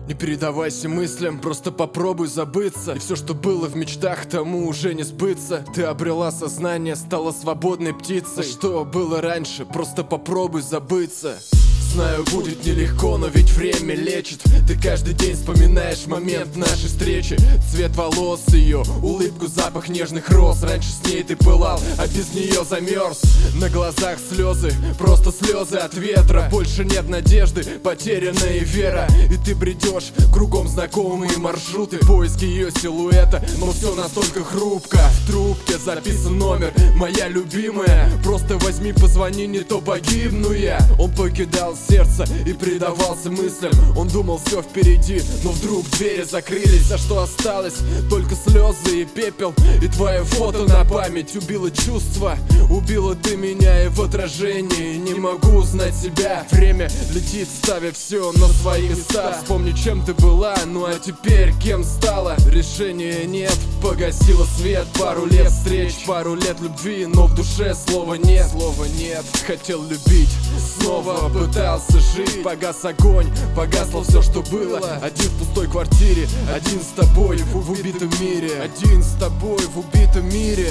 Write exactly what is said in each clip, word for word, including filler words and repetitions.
Не передавайся мыслям, просто попробуй забыться. И все, что было в мечтах, тому уже не сбыться. Ты обрела сознание, стала свободной птицей. Что было раньше, просто попробуй забыться. Знаю, будет нелегко, но ведь время лечит. Ты каждый день вспоминаешь момент нашей встречи. Цвет волос ее, улыбку, запах нежных роз. Раньше с ней ты пылал, а без нее замерз. На глазах слезы, просто слезы от ветра. Больше нет надежды, потерянная вера. И ты бредешь, кругом знакомые маршруты. Поиски ее силуэта, но все настолько хрупко. В трубке записан номер, моя любимая. Просто возьми, позвони, не то погибну я. Он покидал сердце и предавался мыслям. Он думал, все впереди, но вдруг двери закрылись. А что осталось? Только слезы и пепел. И твое фото на память убило чувства. Убила ты меня и в отражении не могу узнать себя. Время летит, ставя все на свои места. Вспомни, чем ты была, ну а теперь кем стала? Решения нет, погасила свет. Пару лет встреч, пару лет любви, но в душе слова нет. Слова нет. Хотел любить, снова пытался жить. Погас огонь, погасло все, что было. Один в пустой квартире, один с тобой в убитом мире. Один с тобой в убитом мире.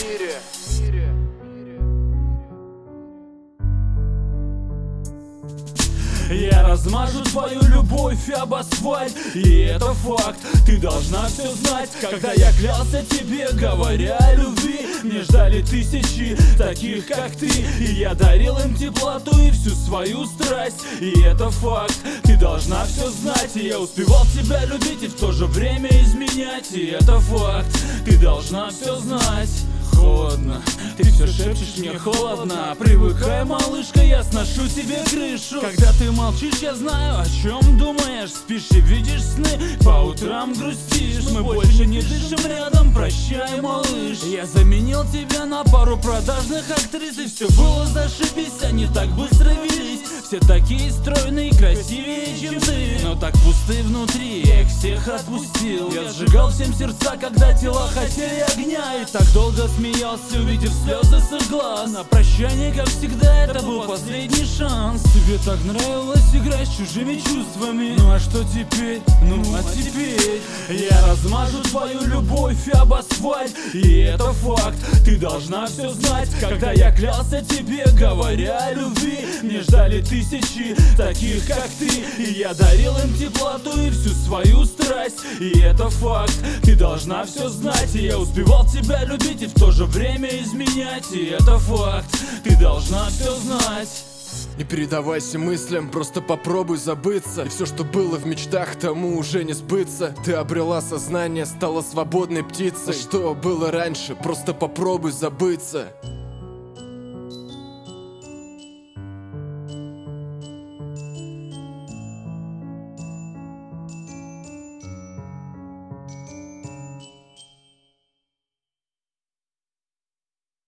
Я размажу твою любовь об асфальт, и это факт, ты должна все знать. Когда я клялся тебе, говоря о любви, мне ждали тысячи таких, как ты. И я дарил им теплоту и всю свою страсть, и это факт, ты должна все знать. И я успевал тебя любить и в то же время изменять, и это факт, ты должна все знать. Холодно, ты все шепчешь мне холодно. Привыкай, малышка, я сношу тебе крышу. Когда ты молчишь, я знаю, о чем думаешь. Спишь и видишь сны, по утрам грустишь. Мы больше не дышим рядом, прощай, малыш. Я заменил тебя на пару продажных актрис, и все было зашибись, они так быстро велись. Все такие стройные, красивее, чем ты, но так пусты внутри, я их всех отпустил. Я сжигал всем сердца, когда тела хотели огня, и так долго смеялся, увидев слезы с их глаз. На прощание, как всегда, это был последний шанс. Тебе так нравилось играть с чужими чувствами. Ну а что теперь? Ну а теперь я размажу твою любовь об асфальт, и это факт, ты должна все знать. Когда я клялся тебе, говоря о любви, мне ждали тысячи таких, как ты. И я дарил им теплоту и всю свою страсть, и это факт, ты должна все знать. И я успевал тебя любить и в то же время изменять, и это факт, ты должна все знать. Не передавайся мыслям, просто попробуй забыться. И все, что было в мечтах, тому уже не сбыться. Ты обрела сознание, стала свободной птицей. Что было раньше, просто попробуй забыться.